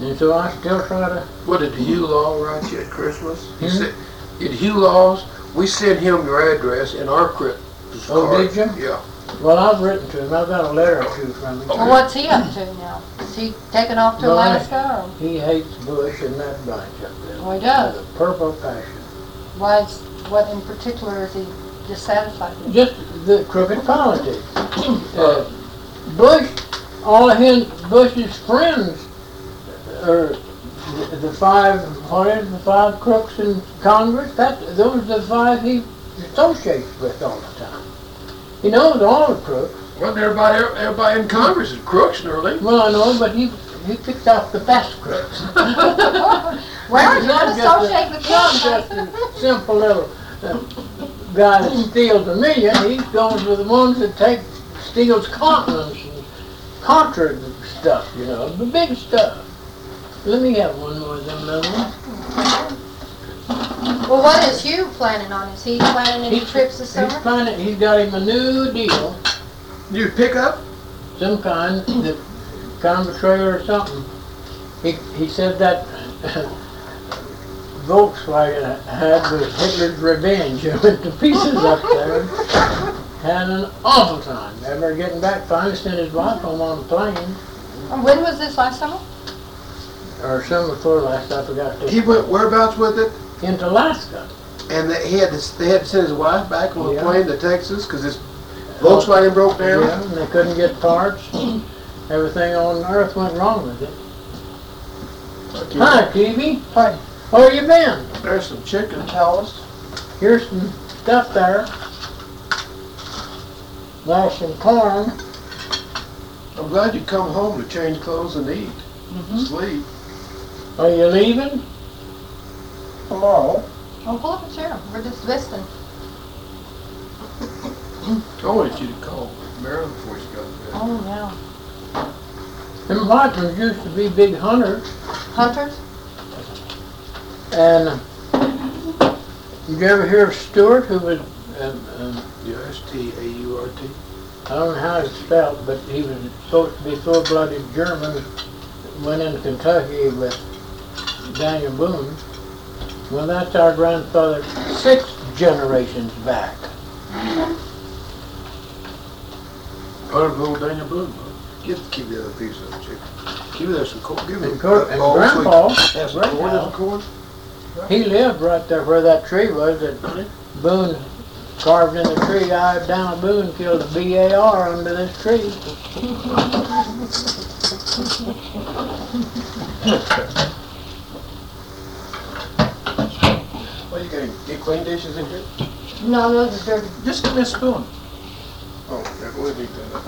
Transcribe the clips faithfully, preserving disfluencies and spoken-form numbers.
And so I still try to... What did Hugh Law write you at Christmas? He Hmm? said, did Hugh Law's, we sent him your address in our Christmas Oh, card. did you? Yeah. Well, I've written to him. I've got a letter or two from him. Well, what's he up to now? Is he taking off to Well, I- Alaska? Or? He hates Bush and that bunch up there. Oh, he does? With a purple passion. Why is, what in particular is he dissatisfied with? Just the crooked politics. Uh, Bush, all of his, Bush's friends are the, the five, what is it, the five crooks in Congress? That, those are the five he associates with all the time. He knows all the crooks. Well, everybody, everybody in Congress is crooks, nearly. Well, I know, but he, he picks out the best crooks. Well, you Not don't just associate a- with Not him. just a simple little uh, guy that steals a million. He goes with the ones that take, steals continents and Contra stuff, you know, the big stuff. Let me have one more of them little ones. Well, what is Hugh planning on? Is he planning any He's- trips this He's summer? planning, he's got him a new deal, You pick up? some kind, that kind of a trailer or something. He, he said that Volkswagen had was Hitler's revenge. It went to pieces up there. Had an awful time. Ever getting back, finally sent his wife home on a plane. And when was this last summer? Or summer before last, I forgot to. He went whereabouts with it? Into Alaska. And they, he had to, they had to send his wife back on a Yeah. plane to Texas because his Volkswagen broke down. Yeah, and they couldn't get parts. Everything on earth went wrong with it. Hi, T V. Hi. Where you been? There's some chicken. Toast. Here's some stuff there. There's some corn. I'm glad you come home to change clothes and eat, Mm-hmm. sleep. Are you leaving? Tomorrow. Oh, pull up a chair. We're just visiting. I wanted you to call Marilyn before she got there. Oh, yeah. Them Whitemans used to be big hunters. Hunters? And did you ever hear of Stuart, who was, um, um, Yeah, S T A U R T. I don't know how it's spelled, but he was supposed to be full-blooded German, went into Kentucky with Daniel Boone. Well, that's our grandfather six generations back. Honorable Daniel Boone. Give, give the other piece of the chicken. Give me that some corn. Give me And, Cor- that and bowl so you Grandpa, can have some corn. Grandpa, Have some corn. he lived right there where that tree was that Boone carved in the tree. I down Boone killed a B A R under this tree. Well, you got get clean dishes in here? No, no, it's dirty. Just give me a spoon. Oh, yeah, go ahead and eat that.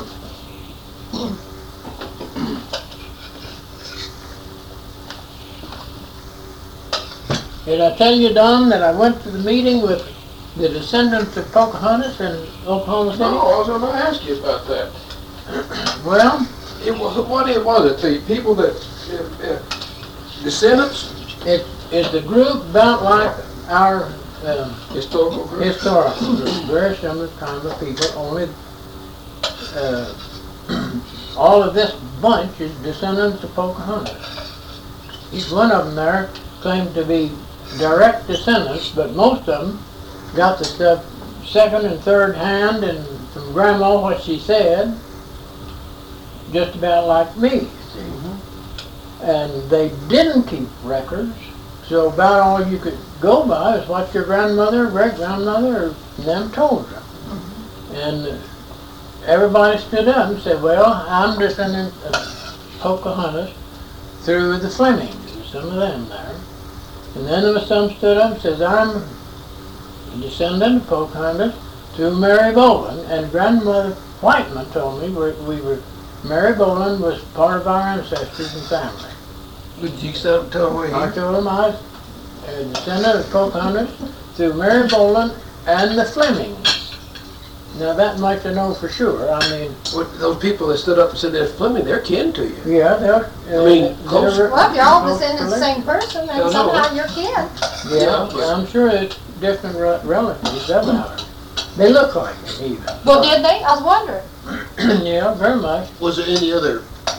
Did I tell you, Don, that I went to the meeting with the descendants of Pocahontas in Oklahoma City? No, I was going to ask you about that. Well, It was, what it was it? The people that, uh, uh, descendants, it is a group about like our um, historical group? historical group, very similar kind of people, only uh, all of this bunch is descendants of Pocahontas. Each one of them there claimed to be direct descendants, but most of them got the stuff second and third hand and from Grandma what she said, just about like me, you see. Mm-hmm. And they didn't keep records, so about all you could go by is what your grandmother, great-grandmother, or them told you. And everybody stood up and said, well, I'm descendant of Pocahontas through the Flemings, some of them there. And then there was some stood up and says, I'm a descendant of Pocahontas through Mary Boland. And Grandmother Whiteman told me we, we were, Mary Boland was part of our ancestors and family. Did you tell tell me? I told him I was a descendant of Pocahontas through Mary Boland and the Flemings. Now that much I know for sure. I mean, What, those people that stood up and said they're Fleming, they're kin to you. yeah, they're. I mean, close. Well, if you're all descendants of the same person, No, then no. somehow you're kin. Yeah, Yeah, but- I'm sure it's different re- relatives of ours. They look like it even. Well, did they? I was wondering. Yeah, very much. Was there any other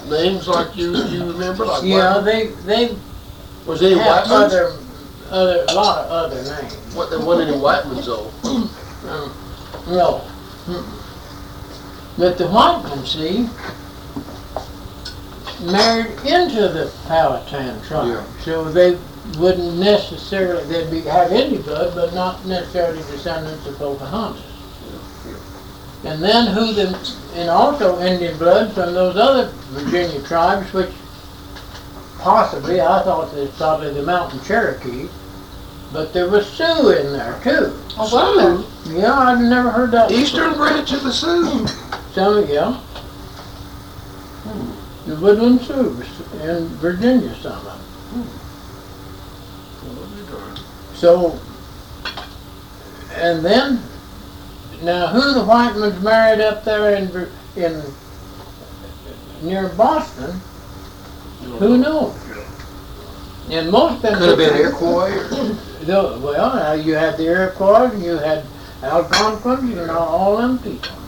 names like you, you remember, like Yeah, Whiteman? they, they Was there any have Whitemans? other, other, a lot of other names. What, there wasn't any Whitemans though? Um, No. Mm-mm. But the Whiteman, see, married into the Powhatan tribe. Yeah. So they wouldn't necessarily, they'd be, have Indian blood, but not necessarily descendants of Pocahontas. And then who the, and also Indian blood from those other Virginia tribes, which possibly, I thought it's probably the Mountain Cherokee, but there was Sioux in there too. Oh, wow. Yeah, I've never heard that. Eastern branch of the Sioux? Some, yeah. The Woodland Sioux in Virginia, some of them. So, and then, now who the Whitemans married up there in, Vir- in, near Boston, who knows? And most of them. Could have been Iroquois or? The- Well, uh, you had the Iroquois, and you had Algonquins, and all, all them people.